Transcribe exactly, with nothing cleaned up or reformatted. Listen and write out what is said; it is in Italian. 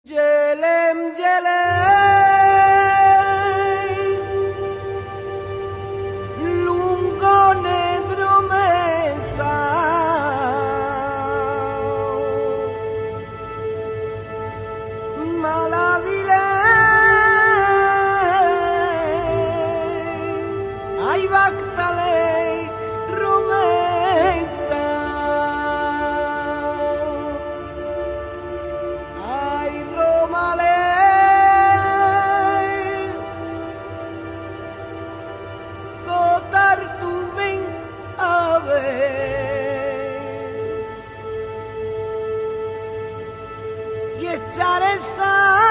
Gelem gelem lungo negro mesa maladile ay bactale romesa ay romale cotar tu ven a ver y echar esa